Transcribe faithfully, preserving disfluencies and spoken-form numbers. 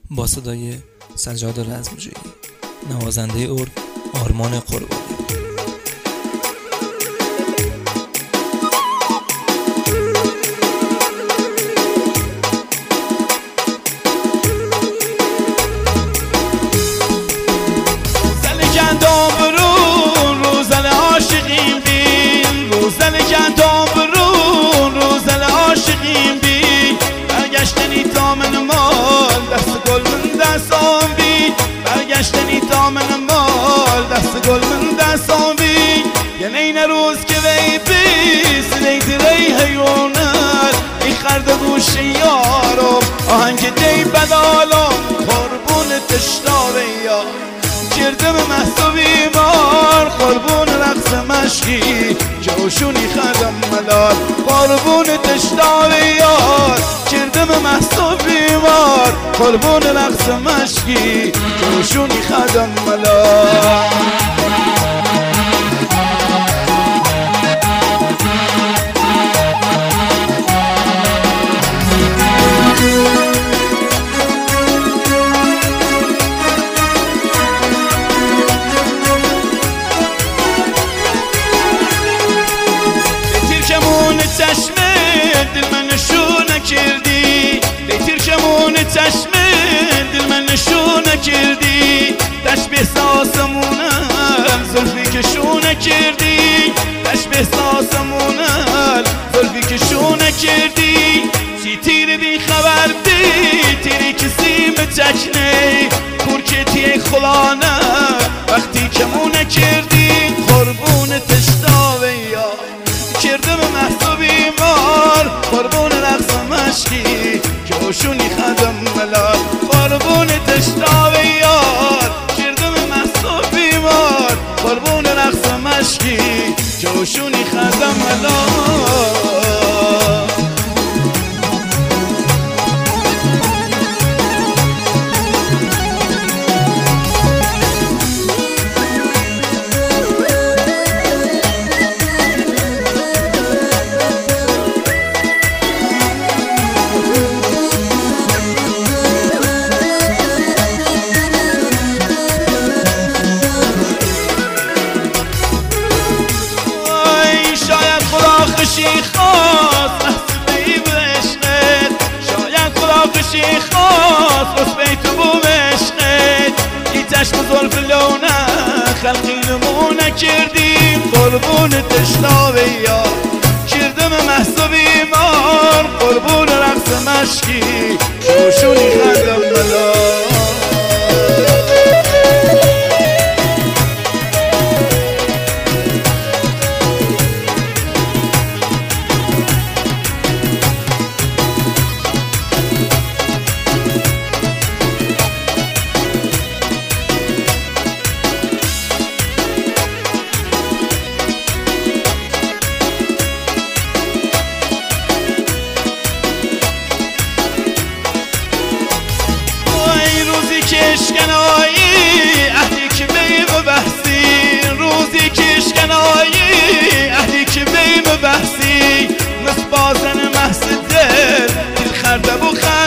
با صدای سجاد رزمجویی، نوازنده ارگ آرمان قربانی. برگشتنی تا من مال دست گل من دستان بی یه نین روز که وی بیست لیت ری حیونت ای خرد گوش یارم آهنگ دی بدالم قربون تشتاوه یار کردم محصو بیمار قربون رقص مشکی جوشونی خدم ملال قربون تشتاوه یار کردم محصو بیمار قربون رقص مشکی جوشونی خدم ملال چشمه دل من نشونه کردی لیتر کمون چشمه دل من نشونه کردی تشبیه ساسمونم زلفی کشونه کردی تشبیه ساسمونم زلفی کشونه کردی چی تیر بی خبر بی تیری کسی متکنه پورکتی خلانه وقتی کمونه کردی قربون تشتاوه یا کردم محصو بیمار قربون رقص مشکی جوشونی خدم ملال قربون تشتاوه یار کردم محصو بیمار قربون رقص مشکی جوشونی خدم ملال خشی خواست محصبی بشنید شاید خدا خشی خواست رسبی تو بو بشنید ای چشم ظلف لونه خلقی نمونه کردیم قربون تشتاوه یا کردم محصبی مار قربون رقص مشکی جوشونی خدم ملال اشکنایی اهدی که بیم بحثی روزی که اشکنایی اهدی که بیم بحثی مثل بازن محصد دل دل خرده بخ